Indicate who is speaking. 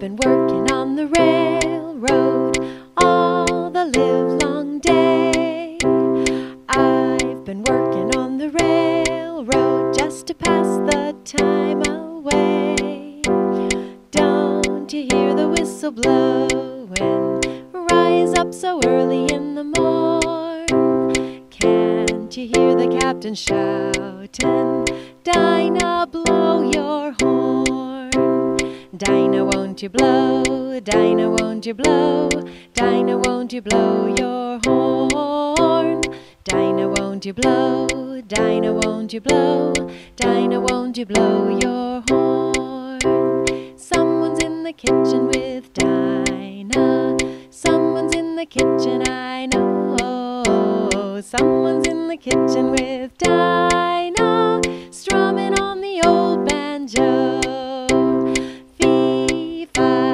Speaker 1: been working on the railroad all the livelong day. I've been working on the railroad just to pass the time away. Don't you hear the whistle blowing? Rise up so early in the morn. Can't you hear the captain shouting? Dinah, blow your horn. Dinah, won't you blow? Dinah, won't you blow? Dinah, won't you blow your horn? Dinah, won't you blow? Dinah, won't you blow? Dinah, won't you blow your horn? Someone's in the kitchen with Dinah. Someone's in the kitchen, I know. Someone's in the kitchen with Dinah, strumming on the old banjo. Fee, fi,